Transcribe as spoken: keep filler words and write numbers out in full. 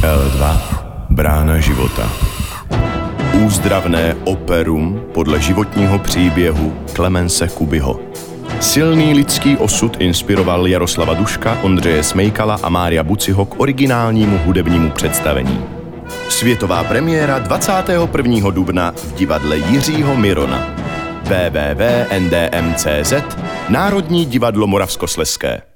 el dva Brána života. Úzdravné operum podle životního příběhu Klemence Kubyho. Silný lidský osud inspiroval Jaroslava Duška, Ondřeje Smejkala a Mária Buciho k originálnímu hudebnímu představení. Světová premiéra dvacátého prvního dubna v divadle Jiřího Mirona. w w w tečka n d m tečka c z Národní divadlo Moravskoslezské.